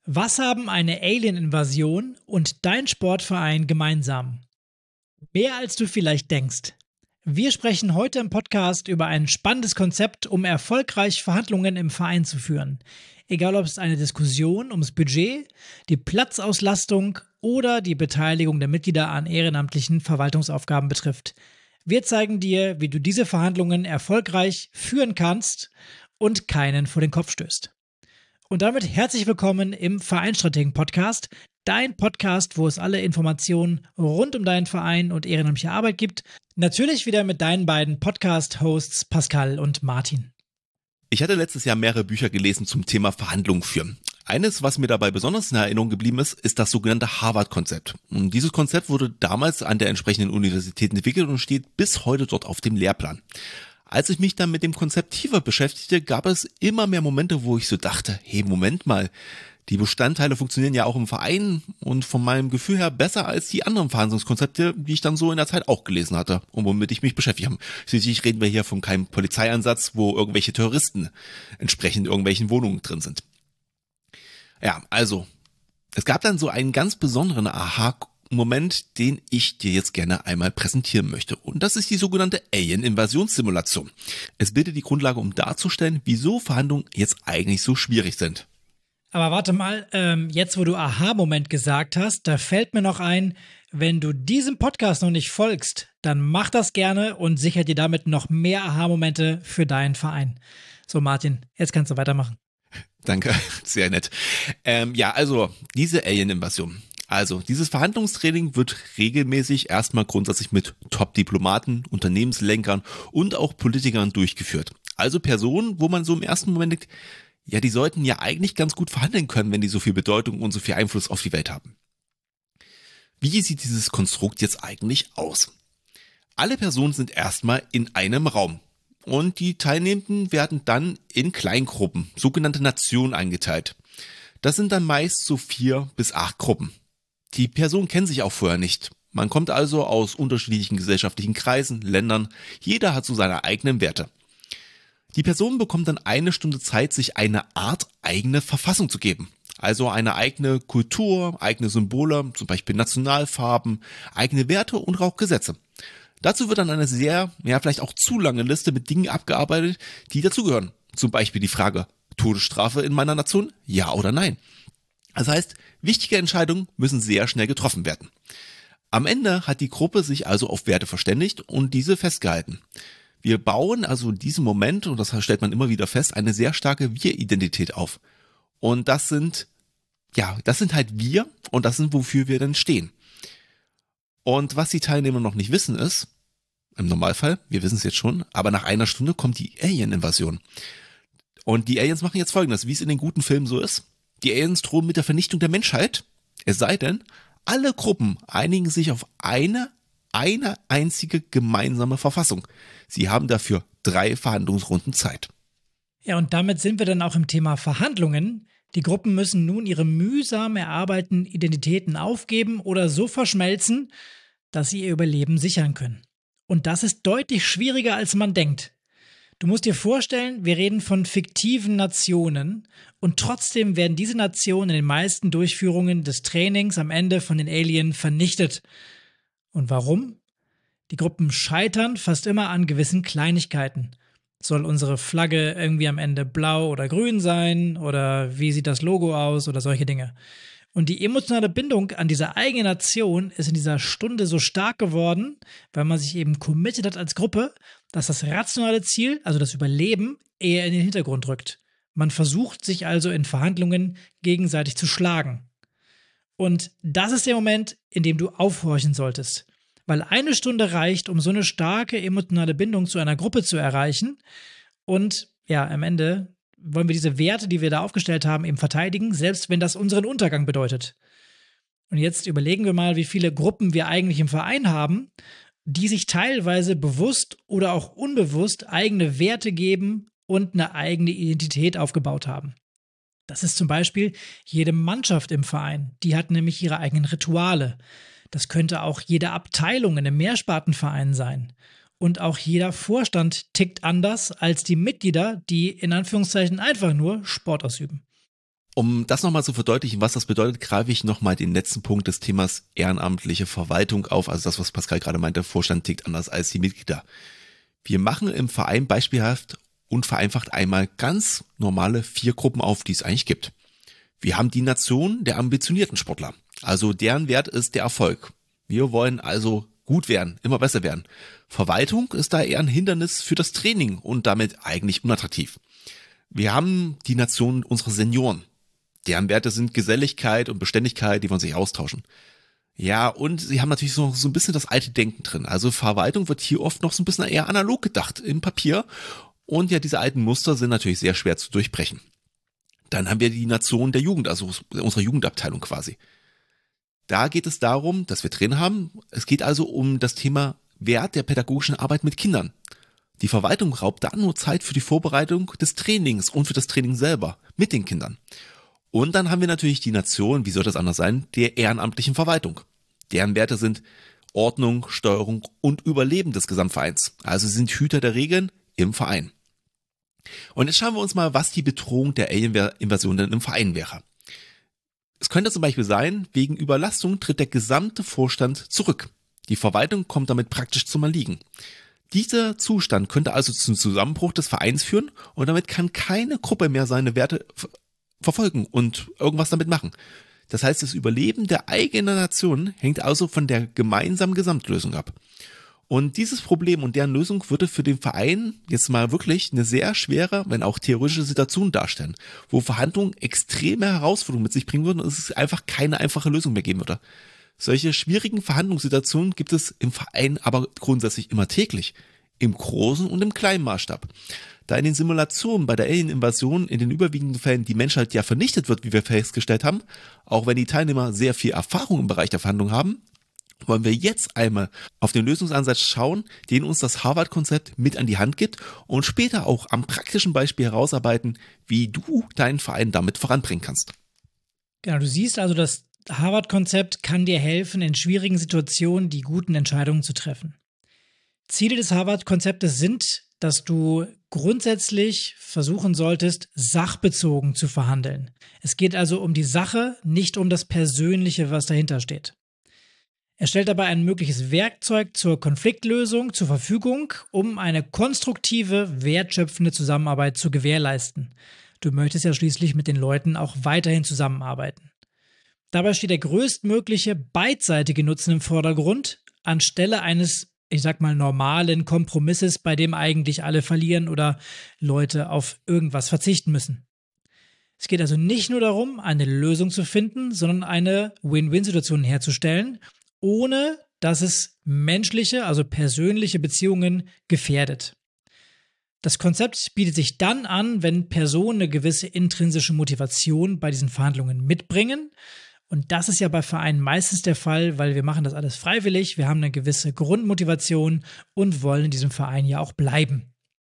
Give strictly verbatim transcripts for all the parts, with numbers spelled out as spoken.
Was haben eine Alien-Invasion und dein Sportverein gemeinsam? Mehr als du vielleicht denkst. Wir sprechen heute im Podcast über ein spannendes Konzept, um erfolgreich Verhandlungen im Verein zu führen. Egal ob es eine Diskussion ums Budget, die Platzauslastung oder die Beteiligung der Mitglieder an ehrenamtlichen Verwaltungsaufgaben betrifft. Wir zeigen dir, wie du diese Verhandlungen erfolgreich führen kannst und keinen vor den Kopf stößt. Und damit herzlich willkommen im Vereinsstrategen-Podcast, dein Podcast, wo es alle Informationen rund um deinen Verein und ehrenamtliche Arbeit gibt. Natürlich wieder mit deinen beiden Podcast-Hosts Pascal und Martin. Ich hatte letztes Jahr mehrere Bücher gelesen zum Thema Verhandlungen führen. Eines, was mir dabei besonders in Erinnerung geblieben ist, ist das sogenannte Harvard-Konzept. Und dieses Konzept wurde damals an der entsprechenden Universität entwickelt und steht bis heute dort auf dem Lehrplan. Als ich mich dann mit dem Konzept tiefer beschäftigte, gab es immer mehr Momente, wo ich so dachte, hey, Moment mal, die Bestandteile funktionieren ja auch im Verein und von meinem Gefühl her besser als die anderen Verhandlungskonzepte, die ich dann so in der Zeit auch gelesen hatte und womit ich mich beschäftigt habe. Schließlich reden wir hier von keinem Polizeieinsatz, wo irgendwelche Terroristen entsprechend in irgendwelchen Wohnungen drin sind. Ja, also, es gab dann so einen ganz besonderen Aha-Moment, den ich dir jetzt gerne einmal präsentieren möchte. Und das ist die sogenannte Alien-Invasionssimulation. Es bildet die Grundlage, um darzustellen, wieso Verhandlungen jetzt eigentlich so schwierig sind. Aber warte mal, ähm, jetzt wo du Aha-Moment gesagt hast, da fällt mir noch ein, wenn du diesem Podcast noch nicht folgst, dann mach das gerne und sicher dir damit noch mehr Aha-Momente für deinen Verein. So Martin, jetzt kannst du weitermachen. Danke, sehr nett. Ähm, ja, also diese Alien-Invasion. Also dieses Verhandlungstraining wird regelmäßig erstmal grundsätzlich mit Top-Diplomaten, Unternehmenslenkern und auch Politikern durchgeführt. Also Personen, wo man so im ersten Moment denkt, ja, die sollten ja eigentlich ganz gut verhandeln können, wenn die so viel Bedeutung und so viel Einfluss auf die Welt haben. Wie sieht dieses Konstrukt jetzt eigentlich aus? Alle Personen sind erstmal in einem Raum und die Teilnehmenden werden dann in Kleingruppen, sogenannte Nationen, eingeteilt. Das sind dann meist so vier bis acht Gruppen. Die Personen kennen sich auch vorher nicht. Man kommt also aus unterschiedlichen gesellschaftlichen Kreisen, Ländern. Jeder hat so seine eigenen Werte. Die Person bekommt dann eine Stunde Zeit, sich eine Art eigene Verfassung zu geben. Also eine eigene Kultur, eigene Symbole, zum Beispiel Nationalfarben, eigene Werte und auch Gesetze. Dazu wird dann eine sehr, ja vielleicht auch zu lange Liste mit Dingen abgearbeitet, die dazugehören. Zum Beispiel die Frage, Todesstrafe in meiner Nation, ja oder nein. Das heißt, wichtige Entscheidungen müssen sehr schnell getroffen werden. Am Ende hat die Gruppe sich also auf Werte verständigt und diese festgehalten. Wir bauen also in diesem Moment, und das stellt man immer wieder fest, eine sehr starke Wir-Identität auf. Und das sind, ja, das sind halt wir und das sind, wofür wir dann stehen. Und was die Teilnehmer noch nicht wissen ist, im Normalfall, wir wissen es jetzt schon, aber nach einer Stunde kommt die Alien-Invasion. Und die Aliens machen jetzt Folgendes, wie es in den guten Filmen so ist. Die Aliens drohen mit der Vernichtung der Menschheit, es sei denn, alle Gruppen einigen sich auf eine eine einzige gemeinsame Verfassung. Sie haben dafür drei Verhandlungsrunden Zeit. Ja, und damit sind wir dann auch im Thema Verhandlungen. Die Gruppen müssen nun ihre mühsam erarbeiteten Identitäten aufgeben oder so verschmelzen, dass sie ihr Überleben sichern können. Und das ist deutlich schwieriger, als man denkt. Du musst dir vorstellen, wir reden von fiktiven Nationen und trotzdem werden diese Nationen in den meisten Durchführungen des Trainings am Ende von den Aliens vernichtet. Und warum? Die Gruppen scheitern fast immer an gewissen Kleinigkeiten. Soll unsere Flagge irgendwie am Ende blau oder grün sein? Oder wie sieht das Logo aus? Oder solche Dinge. Und die emotionale Bindung an diese eigene Nation ist in dieser Stunde so stark geworden, weil man sich eben committed hat als Gruppe, dass das rationale Ziel, also das Überleben, eher in den Hintergrund rückt. Man versucht sich also in Verhandlungen gegenseitig zu schlagen. Und das ist der Moment, in dem du aufhorchen solltest. Weil eine Stunde reicht, um so eine starke emotionale Bindung zu einer Gruppe zu erreichen. Und ja, am Ende wollen wir diese Werte, die wir da aufgestellt haben, eben verteidigen, selbst wenn das unseren Untergang bedeutet. Und jetzt überlegen wir mal, wie viele Gruppen wir eigentlich im Verein haben, die sich teilweise bewusst oder auch unbewusst eigene Werte geben und eine eigene Identität aufgebaut haben. Das ist zum Beispiel jede Mannschaft im Verein. Die hat nämlich ihre eigenen Rituale. Das könnte auch jede Abteilung in einem Mehrspartenverein sein. Und auch jeder Vorstand tickt anders als die Mitglieder, die in Anführungszeichen einfach nur Sport ausüben. Um das nochmal zu verdeutlichen, was das bedeutet, greife ich nochmal den letzten Punkt des Themas ehrenamtliche Verwaltung auf, also das, was Pascal gerade meinte, der Vorstand tickt anders als die Mitglieder. Wir machen im Verein beispielhaft und vereinfacht einmal ganz normale vier Gruppen auf, die es eigentlich gibt. Wir haben die Nation der ambitionierten Sportler, also deren Wert ist der Erfolg. Wir wollen also gut werden, immer besser werden. Verwaltung ist da eher ein Hindernis für das Training und damit eigentlich unattraktiv. Wir haben die Nation unserer Senioren. Deren Werte sind Geselligkeit und Beständigkeit, die wollen sich austauschen. Ja, und sie haben natürlich so, so ein bisschen das alte Denken drin. Also Verwaltung wird hier oft noch so ein bisschen eher analog gedacht, im Papier. Und ja, diese alten Muster sind natürlich sehr schwer zu durchbrechen. Dann haben wir die Nation der Jugend, also unsere Jugendabteilung quasi. Da geht es darum, dass wir drin haben. Es geht also um das Thema Wert der pädagogischen Arbeit mit Kindern. Die Verwaltung raubt da nur Zeit für die Vorbereitung des Trainings und für das Training selber mit den Kindern. Und dann haben wir natürlich die Nation, wie soll das anders sein, der ehrenamtlichen Verwaltung. Deren Werte sind Ordnung, Steuerung und Überleben des Gesamtvereins. Also sie sind Hüter der Regeln im Verein. Und jetzt schauen wir uns mal, was die Bedrohung der Alien-Invasion denn im Verein wäre. Es könnte zum Beispiel sein, wegen Überlastung tritt der gesamte Vorstand zurück. Die Verwaltung kommt damit praktisch zum Erliegen. Dieser Zustand könnte also zum Zusammenbruch des Vereins führen und damit kann keine Gruppe mehr seine Werte verfolgen und irgendwas damit machen. Das heißt, das Überleben der eigenen Nation hängt also von der gemeinsamen Gesamtlösung ab. Und dieses Problem und deren Lösung würde für den Verein jetzt mal wirklich eine sehr schwere, wenn auch theoretische Situation darstellen, wo Verhandlungen extreme Herausforderungen mit sich bringen würden und es einfach keine einfache Lösung mehr geben würde. Solche schwierigen Verhandlungssituationen gibt es im Verein aber grundsätzlich immer täglich, im großen und im kleinen Maßstab. Da in den Simulationen bei der Alien-Invasion in den überwiegenden Fällen die Menschheit ja vernichtet wird, wie wir festgestellt haben, auch wenn die Teilnehmer sehr viel Erfahrung im Bereich der Verhandlung haben, wollen wir jetzt einmal auf den Lösungsansatz schauen, den uns das Harvard-Konzept mit an die Hand gibt und später auch am praktischen Beispiel herausarbeiten, wie du deinen Verein damit voranbringen kannst. Genau, du siehst also, das Harvard-Konzept kann dir helfen, in schwierigen Situationen die guten Entscheidungen zu treffen. Ziele des Harvard-Konzeptes sind, dass du grundsätzlich versuchen solltest, sachbezogen zu verhandeln. Es geht also um die Sache, nicht um das Persönliche, was dahinter steht. Er stellt dabei ein mögliches Werkzeug zur Konfliktlösung zur Verfügung, um eine konstruktive, wertschöpfende Zusammenarbeit zu gewährleisten. Du möchtest ja schließlich mit den Leuten auch weiterhin zusammenarbeiten. Dabei steht der größtmögliche beidseitige Nutzen im Vordergrund, anstelle eines, ich sag mal, normalen Kompromisses, bei dem eigentlich alle verlieren oder Leute auf irgendwas verzichten müssen. Es geht also nicht nur darum, eine Lösung zu finden, sondern eine Win-Win-Situation herzustellen, ohne dass es menschliche, also persönliche Beziehungen gefährdet. Das Konzept bietet sich dann an, wenn Personen eine gewisse intrinsische Motivation bei diesen Verhandlungen mitbringen. Und das ist ja bei Vereinen meistens der Fall, weil wir machen das alles freiwillig, wir haben eine gewisse Grundmotivation und wollen in diesem Verein ja auch bleiben.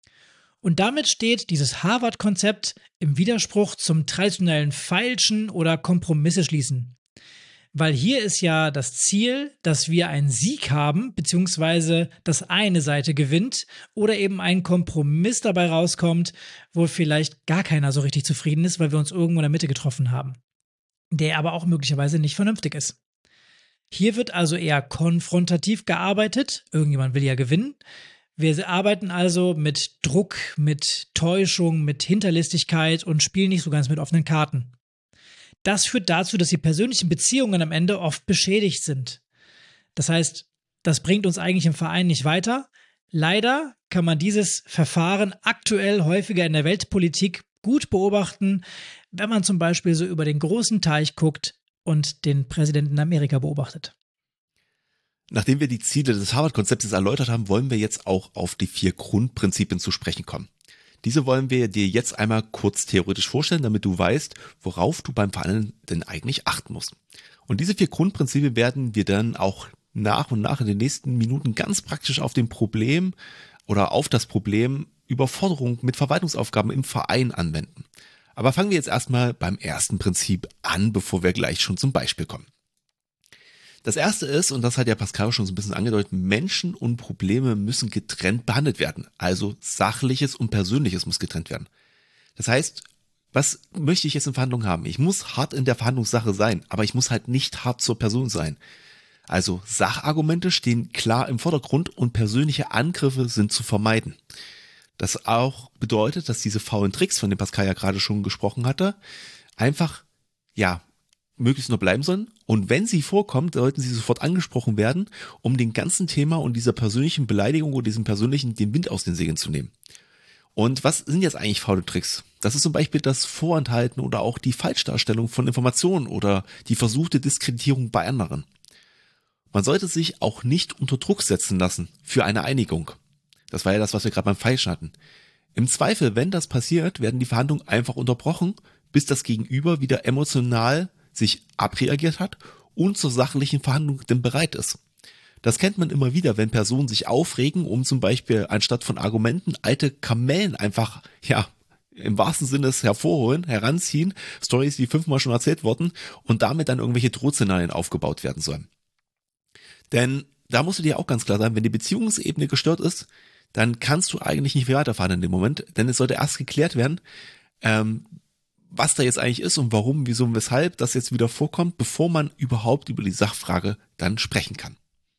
Und damit steht dieses Harvard-Konzept im Widerspruch zum traditionellen Feilschen oder Kompromisse schließen. Weil hier ist ja das Ziel, dass wir einen Sieg haben, beziehungsweise dass eine Seite gewinnt oder eben ein Kompromiss dabei rauskommt, wo vielleicht gar keiner so richtig zufrieden ist, weil wir uns irgendwo in der Mitte getroffen haben, der aber auch möglicherweise nicht vernünftig ist. Hier wird also eher konfrontativ gearbeitet, irgendjemand will ja gewinnen. Wir arbeiten also mit Druck, mit Täuschung, mit Hinterlistigkeit und spielen nicht so ganz mit offenen Karten. Das führt dazu, dass die persönlichen Beziehungen am Ende oft beschädigt sind. Das heißt, das bringt uns eigentlich im Verein nicht weiter. Leider kann man dieses Verfahren aktuell häufiger in der Weltpolitik gut beobachten, wenn man zum Beispiel so über den großen Teich guckt und den Präsidenten Amerika beobachtet. Nachdem wir die Ziele des Harvard-Konzeptes erläutert haben, wollen wir jetzt auch auf die vier Grundprinzipien zu sprechen kommen. Diese wollen wir dir jetzt einmal kurz theoretisch vorstellen, damit du weißt, worauf du beim Verhandeln denn eigentlich achten musst. Und diese vier Grundprinzipien werden wir dann auch nach und nach in den nächsten Minuten ganz praktisch auf dem Problem oder auf das Problem Überforderung mit Verwaltungsaufgaben im Verein anwenden. Aber fangen wir jetzt erstmal beim ersten Prinzip an, bevor wir gleich schon zum Beispiel kommen. Das erste ist, und das hat ja Pascal schon so ein bisschen angedeutet, Menschen und Probleme müssen getrennt behandelt werden. Also Sachliches und Persönliches muss getrennt werden. Das heißt, Was möchte ich jetzt in Verhandlungen haben? Ich muss hart in der Verhandlungssache sein, aber ich muss halt nicht hart zur Person sein. Also Sachargumente stehen klar im Vordergrund und persönliche Angriffe sind zu vermeiden. Das auch bedeutet, dass diese faulen Tricks, von denen Pascal ja gerade schon gesprochen hatte, einfach, ja, möglichst nur bleiben sollen. Und wenn sie vorkommen, sollten sie sofort angesprochen werden, um dem ganzen Thema und dieser persönlichen Beleidigung oder diesem persönlichen den Wind aus den Segeln zu nehmen. Und was sind jetzt eigentlich faule Tricks? Das ist zum Beispiel das Vorenthalten oder auch die Falschdarstellung von Informationen oder die versuchte Diskreditierung bei anderen. Man sollte sich auch nicht unter Druck setzen lassen für eine Einigung. Das war ja das, was wir gerade beim Feilschen hatten. Im Zweifel, wenn das passiert, werden die Verhandlungen einfach unterbrochen, bis das Gegenüber wieder emotional sich abreagiert hat und zur sachlichen Verhandlung denn bereit ist. Das kennt man immer wieder, wenn Personen sich aufregen, um zum Beispiel anstatt von Argumenten alte Kamellen einfach, ja, im wahrsten Sinne es hervorholen, heranziehen, Storys, die fünfmal schon erzählt wurden und damit dann irgendwelche Drohszenarien aufgebaut werden sollen. Denn da musst du dir auch ganz klar sein, wenn die Beziehungsebene gestört ist, dann kannst du eigentlich nicht weiterfahren in dem Moment, denn es sollte erst geklärt werden, ähm, was da jetzt eigentlich ist und warum, wieso und weshalb das jetzt wieder vorkommt, bevor man überhaupt über die Sachfrage dann sprechen kann.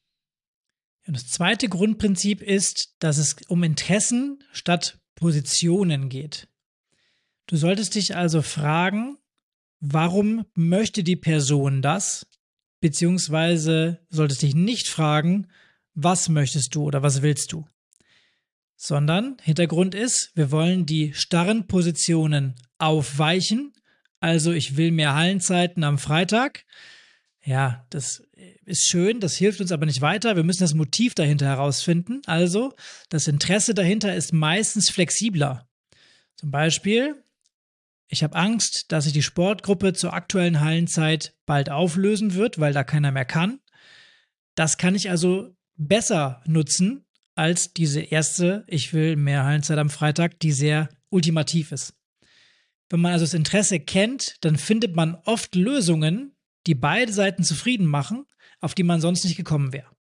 Und das zweite Grundprinzip ist, dass es um Interessen statt Positionen geht. Du solltest dich also fragen, warum möchte die Person das? Beziehungsweise solltest dich nicht fragen, was möchtest du oder was willst du? Sondern Hintergrund ist, wir wollen die starren Positionen aufweichen. Also ich will mehr Hallenzeiten am Freitag. Ja, das ist schön, das hilft uns aber nicht weiter. Wir müssen das Motiv dahinter herausfinden. Also das Interesse dahinter ist meistens flexibler. Zum Beispiel, ich habe Angst, dass sich die Sportgruppe zur aktuellen Hallenzeit bald auflösen wird, weil da keiner mehr kann. Das kann ich also besser nutzen als diese erste, ich will mehr Hallenzeit am Freitag, die sehr ultimativ ist. Wenn man also das Interesse kennt, dann findet man oft Lösungen, die beide Seiten zufrieden machen, auf die man sonst nicht gekommen wäre.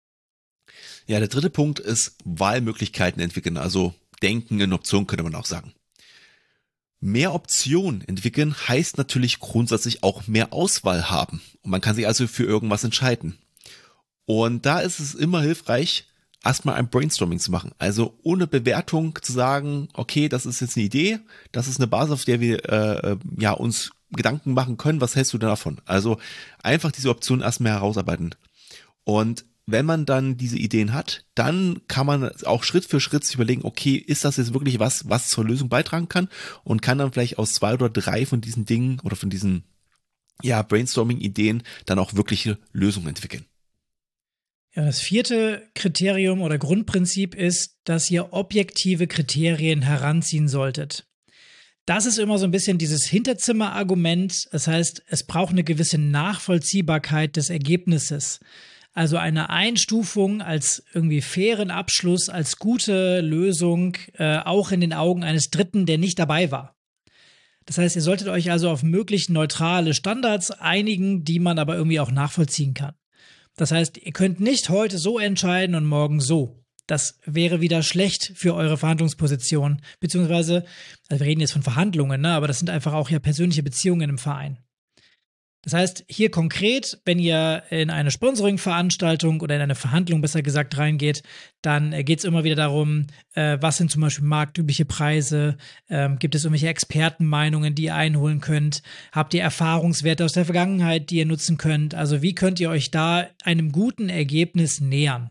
Ja, der dritte Punkt ist Wahlmöglichkeiten entwickeln, also Denken in Optionen könnte man auch sagen. Mehr Optionen entwickeln heißt natürlich grundsätzlich auch mehr Auswahl haben und man kann sich also für irgendwas entscheiden. Und da ist es immer hilfreich, erstmal ein Brainstorming zu machen, also ohne Bewertung zu sagen, okay, das ist jetzt eine Idee, das ist eine Basis, auf der wir äh, ja uns Gedanken machen können, was hältst du denn davon? Also einfach diese Option erstmal herausarbeiten. Und wenn man dann diese Ideen hat, dann kann man auch Schritt für Schritt sich überlegen, okay, ist das jetzt wirklich was, was zur Lösung beitragen kann und kann dann vielleicht aus zwei oder drei von diesen Dingen oder von diesen ja Brainstorming-Ideen dann auch wirkliche Lösungen entwickeln. Ja, das vierte Kriterium oder Grundprinzip ist, dass ihr objektive Kriterien heranziehen solltet. Das ist immer so ein bisschen dieses Hinterzimmer-Argument. Das heißt, es braucht eine gewisse Nachvollziehbarkeit des Ergebnisses. Also eine Einstufung als irgendwie fairen Abschluss, als gute Lösung, äh, auch in den Augen eines Dritten, der nicht dabei war. Das heißt, ihr solltet euch also auf möglichst neutrale Standards einigen, die man aber irgendwie auch nachvollziehen kann. Das heißt, ihr könnt nicht heute so entscheiden und morgen so. Das wäre wieder schlecht für eure Verhandlungsposition, beziehungsweise, also wir reden jetzt von Verhandlungen, ne, aber das sind einfach auch ja persönliche Beziehungen im Verein. Das heißt, hier konkret, wenn ihr in eine Sponsoring-Veranstaltung oder in eine Verhandlung besser gesagt reingeht, dann geht es immer wieder darum, äh, was sind zum Beispiel marktübliche Preise, ähm, gibt es irgendwelche Expertenmeinungen, die ihr einholen könnt, habt ihr Erfahrungswerte aus der Vergangenheit, die ihr nutzen könnt, also wie könnt ihr euch da einem guten Ergebnis nähern?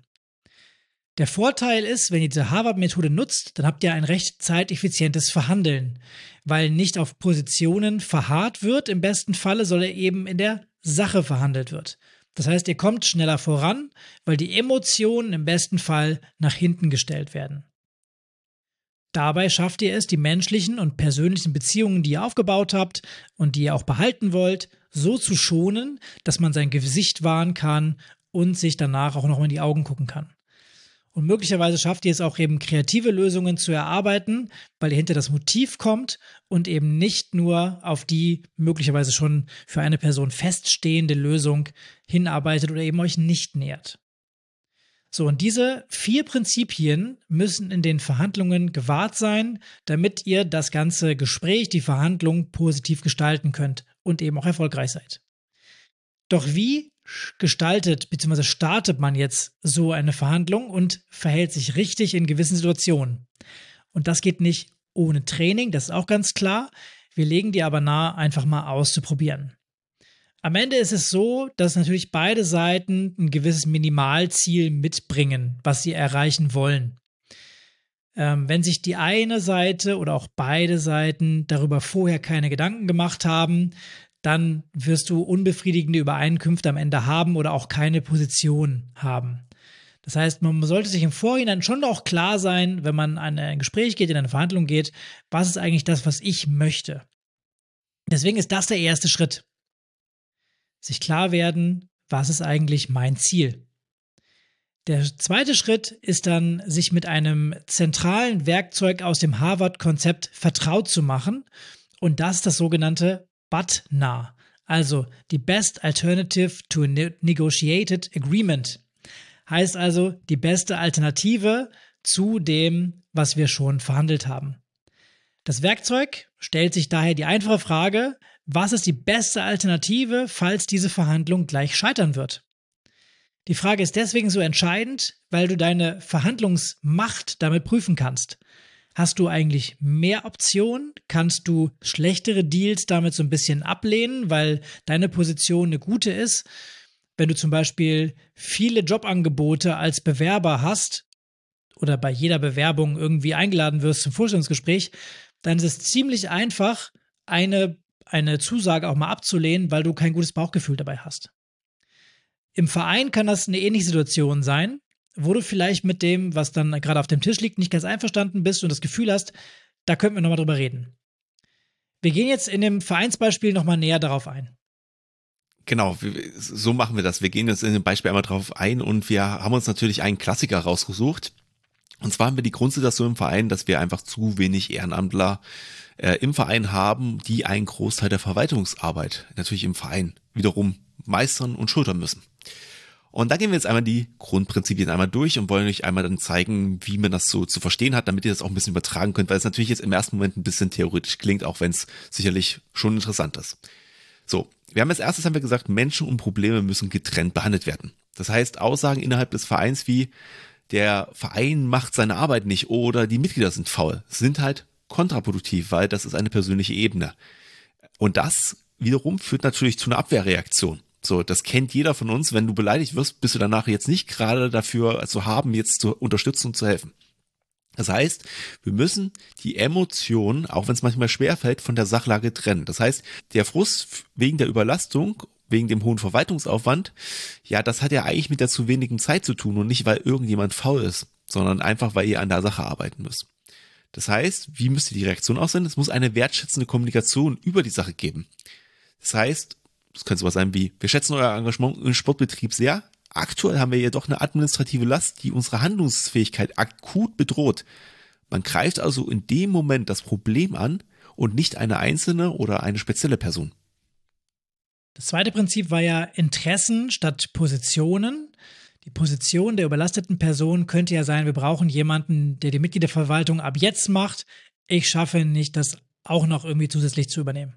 Der Vorteil ist, wenn ihr diese Harvard-Methode nutzt, dann habt ihr ein recht zeiteffizientes Verhandeln, weil nicht auf Positionen verharrt wird, im besten Falle soll er eben in der Sache verhandelt wird. Das heißt, ihr kommt schneller voran, weil die Emotionen im besten Fall nach hinten gestellt werden. Dabei schafft ihr es, die menschlichen und persönlichen Beziehungen, die ihr aufgebaut habt und die ihr auch behalten wollt, so zu schonen, dass man sein Gesicht wahren kann und sich danach auch noch mal in die Augen gucken kann. Und möglicherweise schafft ihr es auch eben, kreative Lösungen zu erarbeiten, weil ihr hinter das Motiv kommt und eben nicht nur auf die möglicherweise schon für eine Person feststehende Lösung hinarbeitet oder eben euch nicht nähert. So, und diese vier Prinzipien müssen in den Verhandlungen gewahrt sein, damit ihr das ganze Gespräch, die Verhandlung positiv gestalten könnt und eben auch erfolgreich seid. Doch wie gestaltet bzw. startet man jetzt so eine Verhandlung und verhält sich richtig in gewissen Situationen? Und das geht nicht ohne Training, das ist auch ganz klar. Wir legen dir aber nahe, einfach mal auszuprobieren. Am Ende ist es so, dass natürlich beide Seiten ein gewisses Minimalziel mitbringen, was sie erreichen wollen. Ähm, wenn sich die eine Seite oder auch beide Seiten darüber vorher keine Gedanken gemacht haben, dann wirst du unbefriedigende Übereinkünfte am Ende haben oder auch keine Position haben. Das heißt, man sollte sich im Vorhinein schon auch klar sein, wenn man in ein Gespräch geht, in eine Verhandlung geht, was ist eigentlich das, was ich möchte. Deswegen ist das der erste Schritt. Sich klar werden, was ist eigentlich mein Ziel. Der zweite Schritt ist dann, sich mit einem zentralen Werkzeug aus dem Harvard-Konzept vertraut zu machen. Und das ist das sogenannte B A T N A, also die Best Alternative to a Negotiated Agreement. Heißt also die beste Alternative zu dem, was wir schon verhandelt haben. Das Werkzeug stellt sich daher die einfache Frage, was ist die beste Alternative, falls diese Verhandlung gleich scheitern wird? Die Frage ist deswegen so entscheidend, weil du deine Verhandlungsmacht damit prüfen kannst. Hast du eigentlich mehr Optionen? Kannst du schlechtere Deals damit so ein bisschen ablehnen, weil deine Position eine gute ist? Wenn du zum Beispiel viele Jobangebote als Bewerber hast oder bei jeder Bewerbung irgendwie eingeladen wirst zum Vorstellungsgespräch, dann ist es ziemlich einfach, eine eine Zusage auch mal abzulehnen, weil du kein gutes Bauchgefühl dabei hast. Im Verein kann das eine ähnliche Situation sein, wo du vielleicht mit dem, was dann gerade auf dem Tisch liegt, nicht ganz einverstanden bist und das Gefühl hast, da könnten wir nochmal drüber reden. Wir gehen jetzt in dem Vereinsbeispiel nochmal näher darauf ein. Genau, so machen wir das. Wir gehen jetzt in dem Beispiel einmal drauf ein und wir haben uns natürlich einen Klassiker rausgesucht. Und zwar haben wir die Grundsituation im Verein, dass wir einfach zu wenig Ehrenamtler äh, im Verein haben, die einen Großteil der Verwaltungsarbeit natürlich im Verein wiederum meistern und schultern müssen. Und da gehen wir jetzt einmal die Grundprinzipien einmal durch und wollen euch einmal dann zeigen, wie man das so zu verstehen hat, damit ihr das auch ein bisschen übertragen könnt, weil es natürlich jetzt im ersten Moment ein bisschen theoretisch klingt, auch wenn es sicherlich schon interessant ist. So, wir haben als erstes haben wir gesagt, Menschen und Probleme müssen getrennt behandelt werden. Das heißt, Aussagen innerhalb des Vereins wie der Verein macht seine Arbeit nicht oder die Mitglieder sind faul, sind halt kontraproduktiv, weil das ist eine persönliche Ebene. Und das wiederum führt natürlich zu einer Abwehrreaktion. So, das kennt jeder von uns. Wenn du beleidigt wirst, bist du danach jetzt nicht gerade dafür zu haben, jetzt zu unterstützen und zu helfen. Das heißt, wir müssen die Emotionen, auch wenn es manchmal schwerfällt, von der Sachlage trennen. Das heißt, der Frust wegen der Überlastung, wegen dem hohen Verwaltungsaufwand, ja, das hat ja eigentlich mit der zu wenigen Zeit zu tun und nicht, weil irgendjemand faul ist, sondern einfach, weil ihr an der Sache arbeiten müsst. Das heißt, wie müsste die Reaktion aussehen? Es muss eine wertschätzende Kommunikation über die Sache geben. Das heißt, das könnte sowas sein wie, wir schätzen euer Engagement im Sportbetrieb sehr. Aktuell haben wir jedoch eine administrative Last, die unsere Handlungsfähigkeit akut bedroht. Man greift also in dem Moment das Problem an und nicht eine einzelne oder eine spezielle Person. Das zweite Prinzip war ja Interessen statt Positionen. Die Position der überlasteten Person könnte ja sein, wir brauchen jemanden, der die Mitgliederverwaltung ab jetzt macht. Ich schaffe nicht, das auch noch irgendwie zusätzlich zu übernehmen.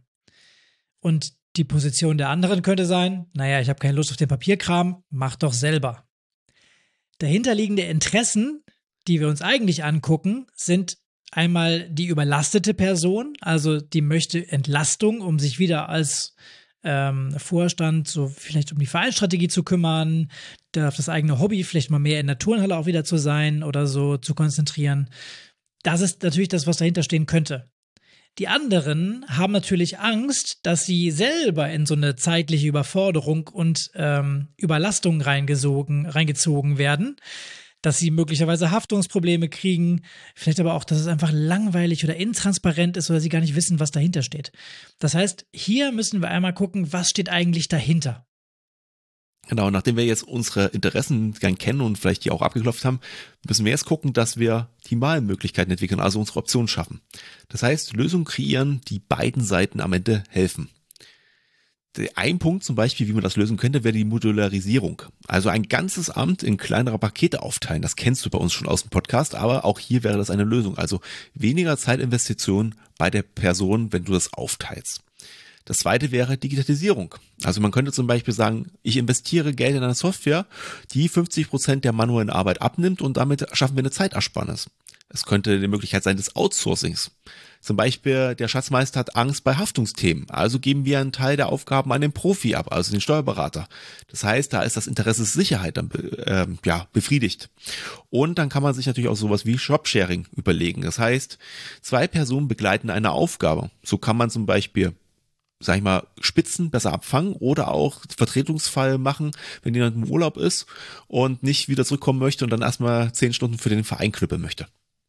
Und die Position der anderen könnte sein, naja, ich habe keine Lust auf den Papierkram, mach doch selber. Dahinterliegende Interessen, die wir uns eigentlich angucken, sind einmal die überlastete Person, also die möchte Entlastung, um sich wieder als ähm, Vorstand so vielleicht um die Vereinsstrategie zu kümmern, auf das eigene Hobby vielleicht mal mehr in der Turnhalle auch wieder zu sein oder so zu konzentrieren. Das ist natürlich das, was dahinter stehen könnte. Die anderen haben natürlich Angst, dass sie selber in so eine zeitliche Überforderung und ähm, Überlastung reingesogen, reingezogen werden, dass sie möglicherweise Haftungsprobleme kriegen, vielleicht aber auch, dass es einfach langweilig oder intransparent ist oder sie gar nicht wissen, was dahinter steht. Das heißt, hier müssen wir einmal gucken, was steht eigentlich dahinter. Genau, nachdem wir jetzt unsere Interessen gern kennen und vielleicht die auch abgeklopft haben, müssen wir jetzt gucken, dass wir die Wahlmöglichkeiten entwickeln, also unsere Optionen schaffen. Das heißt, Lösungen kreieren, die beiden Seiten am Ende helfen. Ein Punkt zum Beispiel, wie man das lösen könnte, wäre die Modularisierung. Also ein ganzes Amt in kleinere Pakete aufteilen. Das kennst du bei uns schon aus dem Podcast, aber auch hier wäre das eine Lösung. Also weniger Zeitinvestition bei der Person, wenn du das aufteilst. Das zweite wäre Digitalisierung. Also man könnte zum Beispiel sagen, ich investiere Geld in eine Software, die fünfzig Prozent der manuellen Arbeit abnimmt und damit schaffen wir eine Zeitersparnis. Es könnte die Möglichkeit sein des Outsourcings. Zum Beispiel, der Schatzmeister hat Angst bei Haftungsthemen, also geben wir einen Teil der Aufgaben an den Profi ab, also den Steuerberater. Das heißt, da ist das Interesse Sicherheit dann äh, ja, befriedigt. Und dann kann man sich natürlich auch sowas wie Jobsharing überlegen. Das heißt, zwei Personen begleiten eine Aufgabe. So kann man zum Beispiel, sag ich mal, Spitzen besser abfangen oder auch Vertretungsfall machen, wenn jemand im Urlaub ist und nicht wieder zurückkommen möchte und dann erstmal zehn Stunden für den Verein knüppeln möchte.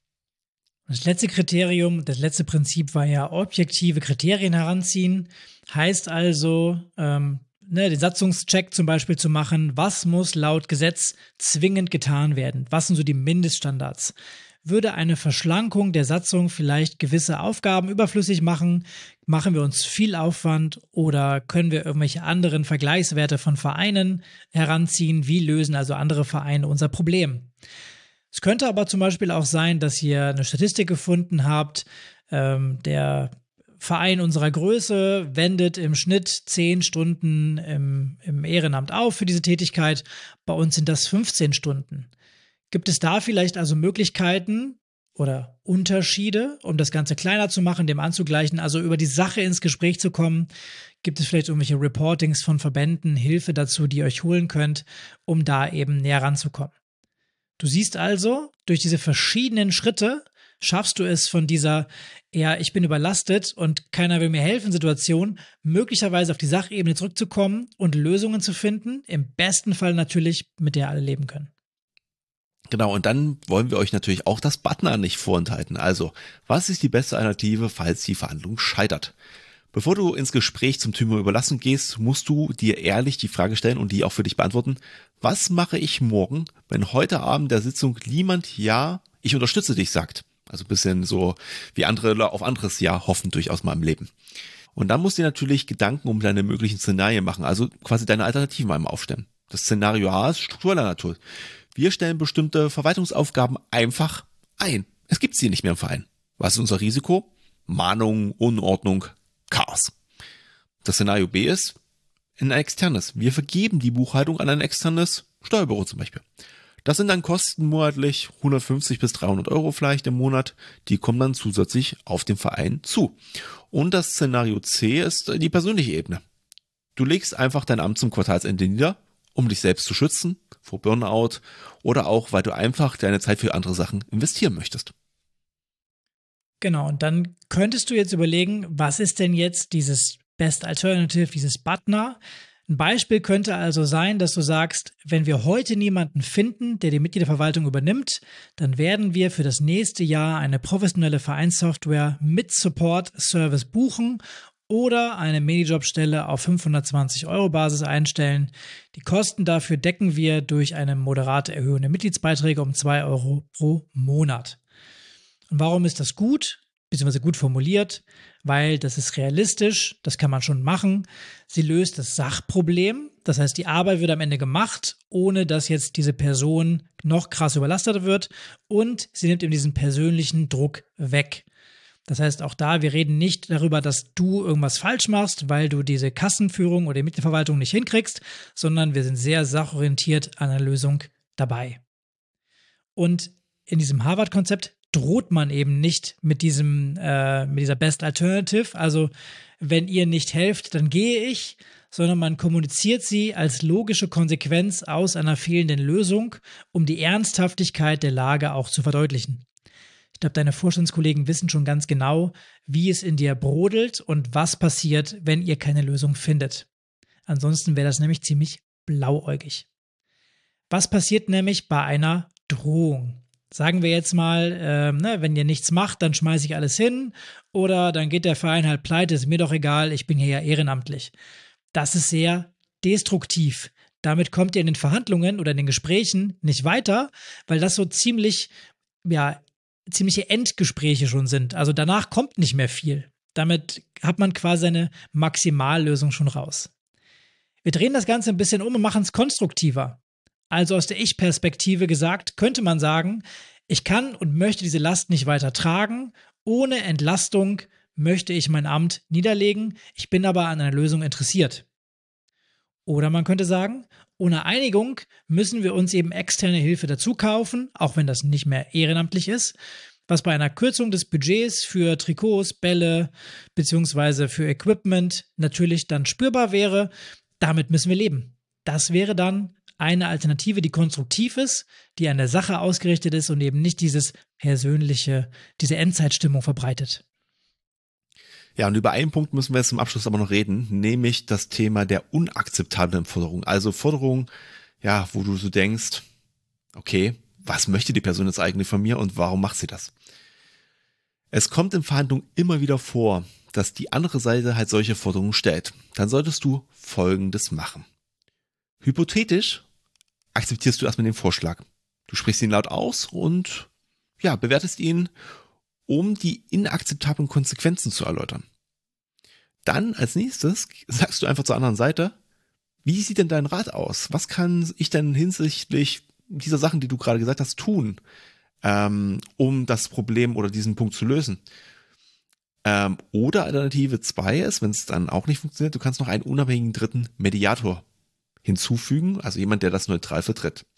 Das letzte Kriterium, das letzte Prinzip war ja objektive Kriterien heranziehen. Heißt also, ähm, ne, den Satzungscheck zum Beispiel zu machen, was muss laut Gesetz zwingend getan werden? Was sind so die Mindeststandards? Würde eine Verschlankung der Satzung vielleicht gewisse Aufgaben überflüssig machen? Machen wir uns viel Aufwand oder können wir irgendwelche anderen Vergleichswerte von Vereinen heranziehen? Wie lösen also andere Vereine unser Problem? Es könnte aber zum Beispiel auch sein, dass ihr eine Statistik gefunden habt, ähm, der Verein unserer Größe wendet im Schnitt zehn Stunden im, im Ehrenamt auf für diese Tätigkeit. Bei uns sind das fünfzehn Stunden. Gibt es da vielleicht also Möglichkeiten oder Unterschiede, um das Ganze kleiner zu machen, dem anzugleichen, also über die Sache ins Gespräch zu kommen? Gibt es vielleicht irgendwelche Reportings von Verbänden, Hilfe dazu, die ihr euch holen könnt, um da eben näher ranzukommen? Du siehst also, durch diese verschiedenen Schritte schaffst du es von dieser, ja, ich bin überlastet und keiner will mir helfen Situation, möglicherweise auf die Sachebene zurückzukommen und Lösungen zu finden, im besten Fall natürlich, mit der alle leben können. Genau, und dann wollen wir euch natürlich auch das Butner nicht vorenthalten. Also, was ist die beste Alternative, falls die Verhandlung scheitert? Bevor du ins Gespräch zum Thema Überlassung gehst, musst du dir ehrlich die Frage stellen und die auch für dich beantworten. Was mache ich morgen, wenn heute Abend der Sitzung niemand Ja, ich unterstütze dich sagt? Also ein bisschen so wie andere auf anderes Ja hoffen durchaus mal im Leben. Und dann musst du dir natürlich Gedanken um deine möglichen Szenarien machen, also quasi deine Alternativen einmal aufstellen. Das Szenario A ist struktureller Natur. Wir stellen bestimmte Verwaltungsaufgaben einfach ein. Es gibt sie nicht mehr im Verein. Was ist unser Risiko? Mahnung, Unordnung, Chaos. Das Szenario B ist ein externes. Wir vergeben die Buchhaltung an ein externes Steuerbüro zum Beispiel. Das sind dann Kosten monatlich hundertfünfzig bis dreihundert Euro vielleicht im Monat. Die kommen dann zusätzlich auf den Verein zu. Und das Szenario C ist die persönliche Ebene. Du legst einfach dein Amt zum Quartalsende nieder, um dich selbst zu schützen vor Burnout oder auch, weil du einfach deine Zeit für andere Sachen investieren möchtest. Genau, und dann könntest du jetzt überlegen, was ist denn jetzt dieses Best Alternative, dieses Butner? Ein Beispiel könnte also sein, dass du sagst, wenn wir heute niemanden finden, der die Mitgliederverwaltung übernimmt, dann werden wir für das nächste Jahr eine professionelle Vereinssoftware mit Support-Service buchen oder eine Minijobstelle auf fünfhundertzwanzig Euro Basis einstellen. Die Kosten dafür decken wir durch eine moderate Erhöhung der Mitgliedsbeiträge um zwei Euro pro Monat. Und warum ist das gut, beziehungsweise gut formuliert? Weil das ist realistisch, das kann man schon machen. Sie löst das Sachproblem, das heißt, die Arbeit wird am Ende gemacht, ohne dass jetzt diese Person noch krass überlastet wird, und sie nimmt eben diesen persönlichen Druck weg. Das heißt, auch da, wir reden nicht darüber, dass du irgendwas falsch machst, weil du diese Kassenführung oder die Mitgliederverwaltung nicht hinkriegst, sondern wir sind sehr sachorientiert an einer Lösung dabei. Und in diesem Harvard-Konzept droht man eben nicht mit diesem, äh, mit dieser Best Alternative, also wenn ihr nicht helft, dann gehe ich, sondern man kommuniziert sie als logische Konsequenz aus einer fehlenden Lösung, um die Ernsthaftigkeit der Lage auch zu verdeutlichen. Ich glaube, deine Vorstandskollegen wissen schon ganz genau, wie es in dir brodelt und was passiert, wenn ihr keine Lösung findet. Ansonsten wäre das nämlich ziemlich blauäugig. Was passiert nämlich bei einer Drohung? Sagen wir jetzt mal, äh, ne, wenn ihr nichts macht, dann schmeiße ich alles hin oder dann geht der Verein halt pleite, ist mir doch egal, ich bin hier ja ehrenamtlich. Das ist sehr destruktiv. Damit kommt ihr in den Verhandlungen oder in den Gesprächen nicht weiter, weil das so ziemlich, ja, ziemliche Endgespräche schon sind. Also danach kommt nicht mehr viel. Damit hat man quasi eine Maximallösung schon raus. Wir drehen das Ganze ein bisschen um und machen es konstruktiver. Also aus der Ich-Perspektive gesagt, könnte man sagen, ich kann und möchte diese Last nicht weiter tragen. Ohne Entlastung möchte ich mein Amt niederlegen. Ich bin aber an einer Lösung interessiert. Oder man könnte sagen, ohne Einigung müssen wir uns eben externe Hilfe dazu kaufen, auch wenn das nicht mehr ehrenamtlich ist, was bei einer Kürzung des Budgets für Trikots, Bälle bzw. für Equipment natürlich dann spürbar wäre. Damit müssen wir leben. Das wäre dann eine Alternative, die konstruktiv ist, die an der Sache ausgerichtet ist und eben nicht dieses persönliche, diese Endzeitstimmung verbreitet. Ja, und über einen Punkt müssen wir jetzt zum Abschluss aber noch reden, nämlich das Thema der unakzeptablen Forderung. Also Forderungen, ja, wo du so denkst, okay, was möchte die Person jetzt eigentlich von mir und warum macht sie das? Es kommt in Verhandlungen immer wieder vor, dass die andere Seite halt solche Forderungen stellt. Dann solltest du Folgendes machen. Hypothetisch akzeptierst du erstmal den Vorschlag. Du sprichst ihn laut aus und ja, bewertest ihn, um die inakzeptablen Konsequenzen zu erläutern. Dann als nächstes sagst du einfach zur anderen Seite, wie sieht denn dein Rat aus? Was kann ich denn hinsichtlich dieser Sachen, die du gerade gesagt hast, tun, ähm, um das Problem oder diesen Punkt zu lösen? Ähm, oder Alternative zwei ist, wenn es dann auch nicht funktioniert, du kannst noch einen unabhängigen dritten Mediator hinzufügen, also jemand, der das neutral vertritt.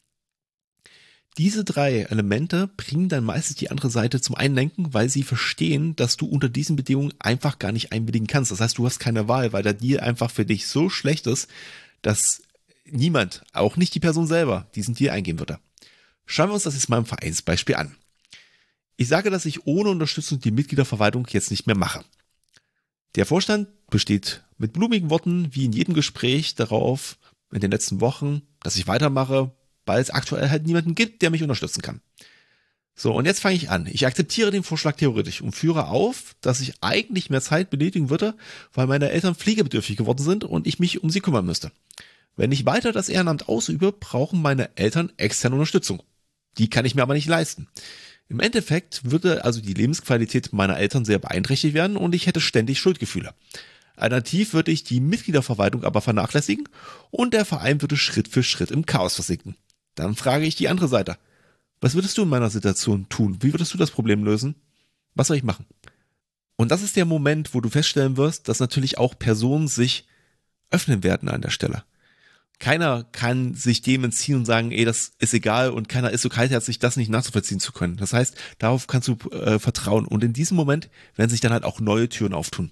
Diese drei Elemente bringen dann meistens die andere Seite zum Einlenken, weil sie verstehen, dass du unter diesen Bedingungen einfach gar nicht einwilligen kannst. Das heißt, du hast keine Wahl, weil der Deal einfach für dich so schlecht ist, dass niemand, auch nicht die Person selber, diesen Deal eingehen würde. Schauen wir uns das jetzt mal im Vereinsbeispiel an. Ich sage, dass ich ohne Unterstützung die Mitgliederverwaltung jetzt nicht mehr mache. Der Vorstand besteht mit blumigen Worten, wie in jedem Gespräch, darauf in den letzten Wochen, dass ich weitermache, weil es aktuell halt niemanden gibt, der mich unterstützen kann. So, und jetzt fange ich an. Ich akzeptiere den Vorschlag theoretisch und führe auf, dass ich eigentlich mehr Zeit benötigen würde, weil meine Eltern pflegebedürftig geworden sind und ich mich um sie kümmern müsste. Wenn ich weiter das Ehrenamt ausübe, brauchen meine Eltern externe Unterstützung. Die kann ich mir aber nicht leisten. Im Endeffekt würde also die Lebensqualität meiner Eltern sehr beeinträchtigt werden und ich hätte ständig Schuldgefühle. Alternativ würde ich die Mitgliederverwaltung aber vernachlässigen und der Verein würde Schritt für Schritt im Chaos versinken. Dann frage ich die andere Seite. Was würdest du in meiner Situation tun? Wie würdest du das Problem lösen? Was soll ich machen? Und das ist der Moment, wo du feststellen wirst, dass natürlich auch Personen sich öffnen werden an der Stelle. Keiner kann sich dem entziehen und sagen, ey, das ist egal und keiner ist so kaltherzig, das nicht nachzuvollziehen zu können. Das heißt, darauf kannst du äh, vertrauen und in diesem Moment werden sich dann halt auch neue Türen auftun.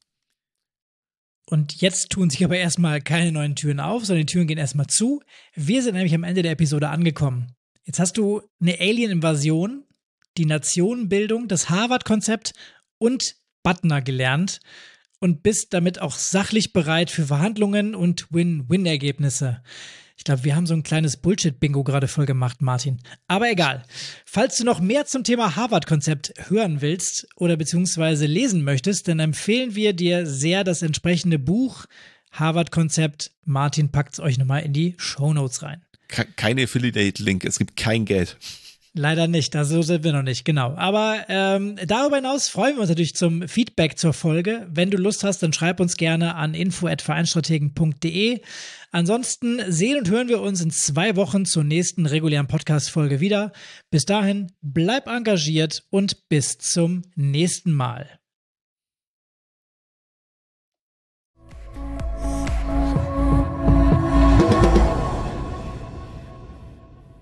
Und jetzt tun sich aber erstmal keine neuen Türen auf, sondern die Türen gehen erstmal zu. Wir sind nämlich am Ende der Episode angekommen. Jetzt hast du eine Alien-Invasion, die Nationenbildung, das Harvard-Konzept und Butner gelernt und bist damit auch sachlich bereit für Verhandlungen und Win-Win-Ergebnisse. Ich glaube, wir haben so ein kleines Bullshit-Bingo gerade voll gemacht, Martin. Aber egal. Falls du noch mehr zum Thema Harvard-Konzept hören willst oder beziehungsweise lesen möchtest, dann empfehlen wir dir sehr das entsprechende Buch Harvard-Konzept. Martin packt es euch nochmal in die Shownotes rein. Keine Affiliate-Link, es gibt kein Geld. Leider nicht, also sind wir noch nicht, genau. Aber ähm, darüber hinaus freuen wir uns natürlich zum Feedback zur Folge. Wenn du Lust hast, dann schreib uns gerne an info at vereinsstrategen punkt de. Ansonsten sehen und hören wir uns in zwei Wochen zur nächsten regulären Podcast-Folge wieder. Bis dahin, bleib engagiert und bis zum nächsten Mal.